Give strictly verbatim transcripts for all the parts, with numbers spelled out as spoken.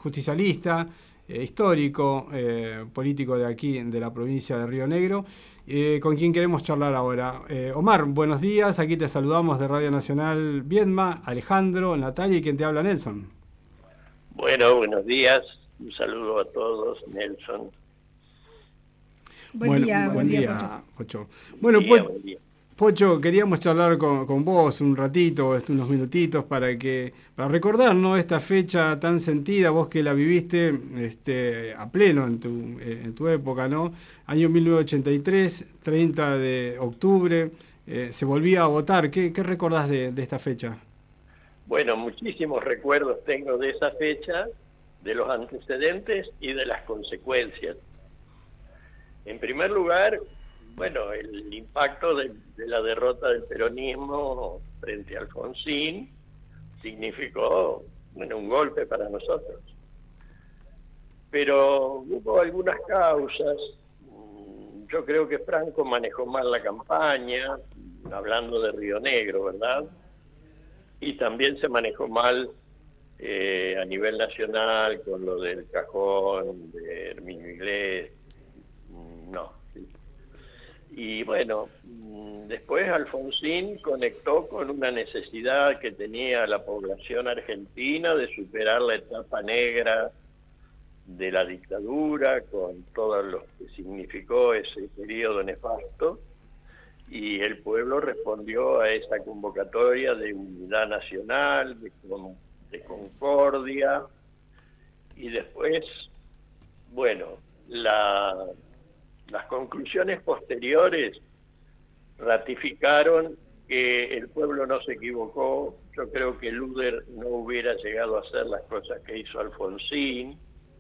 justicialista, eh, histórico, eh, político de aquí, de la provincia de Río Negro, eh, con quien queremos charlar ahora. Eh, Omar, buenos días, aquí te saludamos de Radio Nacional Viedma, Alejandro, Natalia y quien te habla, Nelson. Bueno, buenos días, un saludo a todos, Nelson. Buen bueno, día, buen, buen día, día, Pocho. Pocho. Bueno, Buen día, po buen día. Pocho, queríamos charlar con, con vos un ratito, unos minutitos, para que para recordar, ¿no?, esta fecha tan sentida, vos que la viviste este, a pleno en tu, eh, en tu época, ¿no? Año mil novecientos ochenta y tres, treinta de octubre, eh, se volvía a votar. ¿Qué, qué recordás de, de esta fecha? Bueno, muchísimos recuerdos tengo de esa fecha, de los antecedentes y de las consecuencias. En primer lugar, bueno, el impacto de, de la derrota del peronismo frente a Alfonsín significó, bueno, un golpe para nosotros. Pero hubo algunas causas. Yo creo que Franco manejó mal la campaña, hablando de Río Negro, ¿verdad? Y también se manejó mal eh, a nivel nacional con lo del cajón de Herminio Iglesias. No. Y bueno, después Alfonsín conectó con una necesidad que tenía la población argentina de superar la etapa negra de la dictadura, con todo lo que significó ese periodo nefasto, y el pueblo respondió a esa convocatoria de unidad nacional, de, de concordia, y después, bueno, la... las conclusiones posteriores ratificaron que el pueblo no se equivocó. Yo creo que Luder no hubiera llegado a hacer las cosas que hizo Alfonsín.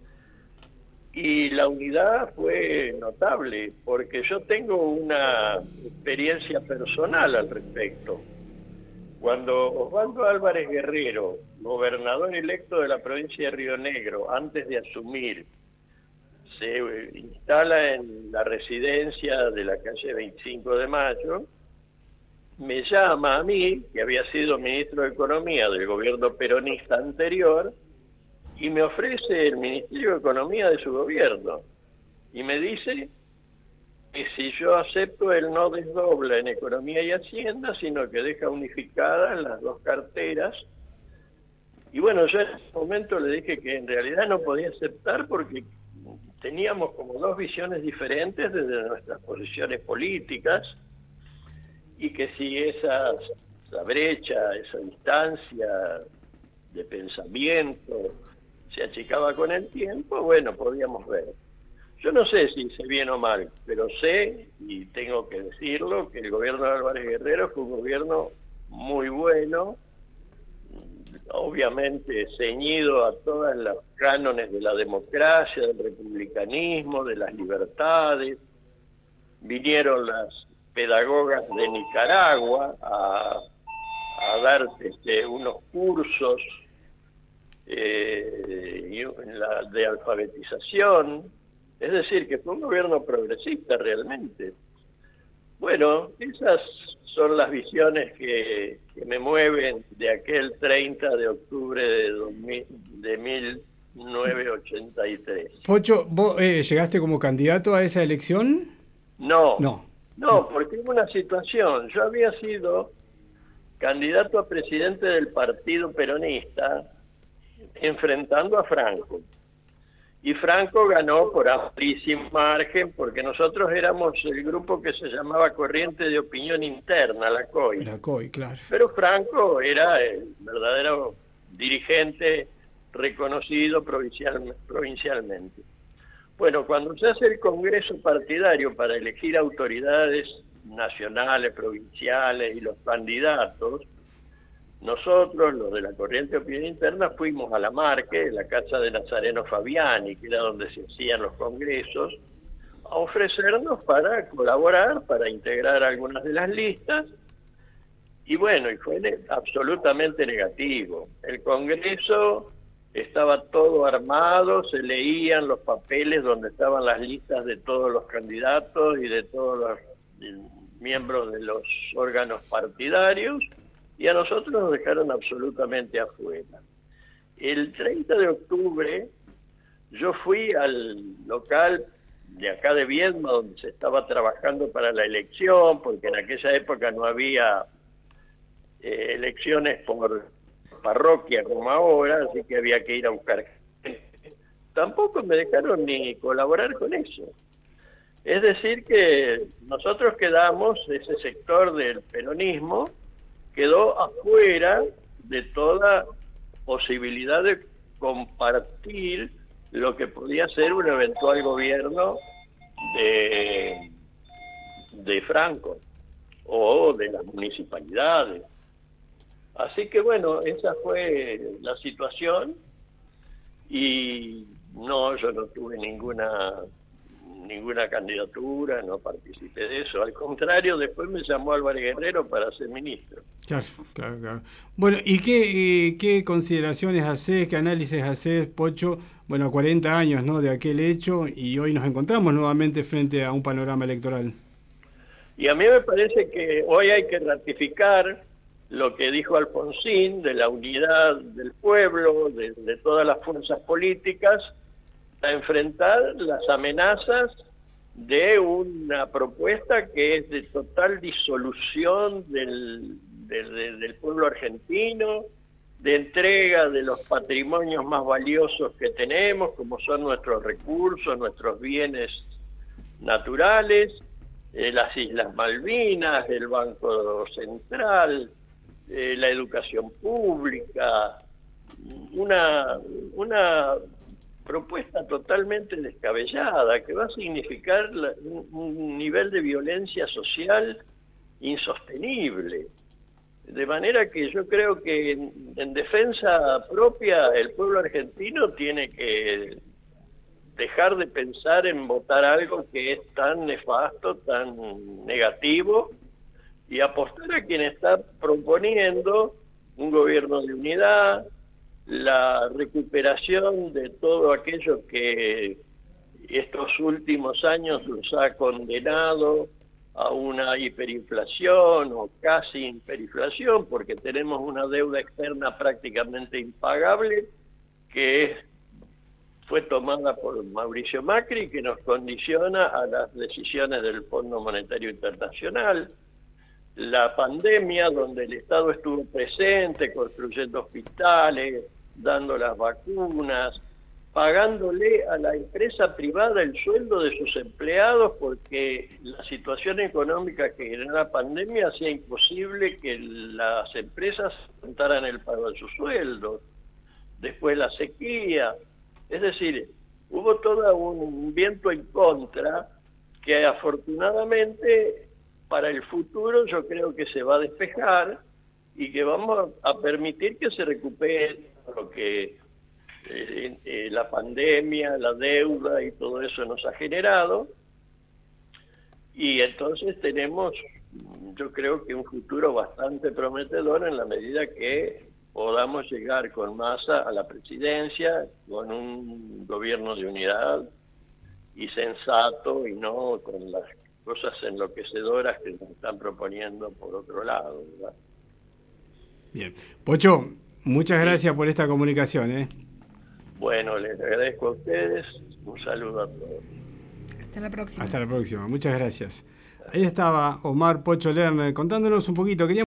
Y la unidad fue notable, porque yo tengo una experiencia personal al respecto. Cuando Osvaldo Álvarez Guerrero, gobernador electo de la provincia de Río Negro, antes de asumir, se instala en la residencia de la calle veinticinco de mayo, me llama a mí, que había sido ministro de Economía del gobierno peronista anterior, y me ofrece el Ministerio de Economía de su gobierno. Y me dice que si yo acepto, él no desdobla en Economía y Hacienda, sino que deja unificadas las dos carteras. Y bueno, yo en ese momento le dije que en realidad no podía aceptar porque teníamos como dos visiones diferentes desde nuestras posiciones políticas, y que si esa, esa brecha, esa distancia de pensamiento se achicaba con el tiempo, bueno, podíamos ver. Yo no sé si hice bien o mal, pero sé, y tengo que decirlo, que el gobierno de Álvarez Guerrero fue un gobierno muy bueno, obviamente ceñido a todos los cánones de la democracia, del republicanismo, de las libertades. Vinieron las pedagogas de Nicaragua a, a dar este, unos cursos eh, de alfabetización. Es decir, que fue un gobierno progresista realmente. Bueno, esas son las visiones que, que me mueven de aquel treinta de octubre de, dos mil, de mil novecientos ochenta y tres. Pocho, ¿vos eh, llegaste como candidato a esa elección? No, No, no, porque hubo una situación. Yo había sido candidato a presidente del Partido Peronista enfrentando a Franco. Y Franco ganó por amplísimo margen, porque nosotros éramos el grupo que se llamaba Corriente de Opinión Interna, la C O I. La C O I, claro. Pero Franco era el verdadero dirigente reconocido provincial, provincialmente. Bueno, cuando se hace el Congreso partidario para elegir autoridades nacionales, provinciales y los candidatos, nosotros, los de la Corriente de Opinión Interna, fuimos a la Marque, la casa de Nazareno Fabiani, que era donde se hacían los congresos, a ofrecernos para colaborar, para integrar algunas de las listas. Y bueno, y fue ne- absolutamente negativo. El Congreso estaba todo armado, se leían los papeles donde estaban las listas de todos los candidatos y de todos los de, miembros de los órganos partidarios, y a nosotros nos dejaron absolutamente afuera. el treinta de octubre yo fui al local de acá de Viedma, donde se estaba trabajando para la elección, porque en aquella época no había eh, elecciones por parroquia como ahora, así que había que ir a buscar gente. Tampoco me dejaron ni colaborar con eso. Es decir que nosotros quedamos, ese sector del peronismo, quedó afuera de toda posibilidad de compartir lo que podía ser un eventual gobierno de, de Franco o de las municipalidades. Así que bueno, esa fue la situación y no, yo no tuve ninguna ninguna candidatura, no participé de eso. Al contrario, después me llamó Álvarez Guerrero para ser ministro. Claro, claro, claro. Bueno, ¿y qué, eh, qué consideraciones haces, qué análisis haces, Pocho? Bueno, cuarenta años, ¿no?, de aquel hecho, y hoy nos encontramos nuevamente frente a un panorama electoral. Y a mí me parece que hoy hay que ratificar lo que dijo Alfonsín de la unidad del pueblo, de, de todas las fuerzas políticas, a enfrentar las amenazas de una propuesta que es de total disolución del, del, del pueblo argentino, de entrega de los patrimonios más valiosos que tenemos, como son nuestros recursos, nuestros bienes naturales, eh, las Islas Malvinas, el Banco Central, eh, la educación pública, una, una propuesta totalmente descabellada que va a significar la, un, un nivel de violencia social insostenible. De manera que yo creo que en, en defensa propia el pueblo argentino tiene que dejar de pensar en votar algo que es tan nefasto, tan negativo, y apostar a quien está proponiendo un gobierno de unidad, la recuperación de todo aquello que estos últimos años nos ha condenado a una hiperinflación o casi hiperinflación, porque tenemos una deuda externa prácticamente impagable que es, fue tomada por Mauricio Macri, que nos condiciona a las decisiones del Fondo Monetario Internacional. La pandemia, donde el Estado estuvo presente, construyendo hospitales, dando las vacunas, pagándole a la empresa privada el sueldo de sus empleados, porque la situación económica que generó la pandemia hacía imposible que las empresas aumentaran el pago de sus sueldos. Después la sequía. Es decir, hubo todo un viento en contra que afortunadamente para el futuro yo creo que se va a despejar y que vamos a permitir que se recupere lo que eh, eh, la pandemia, la deuda y todo eso nos ha generado. Y entonces tenemos, yo creo que un futuro bastante prometedor en la medida que podamos llegar con Massa a la presidencia, con un gobierno de unidad y sensato, y no con las cosas enloquecedoras que nos están proponiendo por otro lado, ¿verdad? Bien. Pocho, muchas gracias por esta comunicación, ¿eh? Bueno, les agradezco a ustedes. Un saludo a todos. Hasta la próxima. Hasta la próxima. Muchas gracias. Ahí estaba Omar Pocho Lerner contándonos un poquito. Quería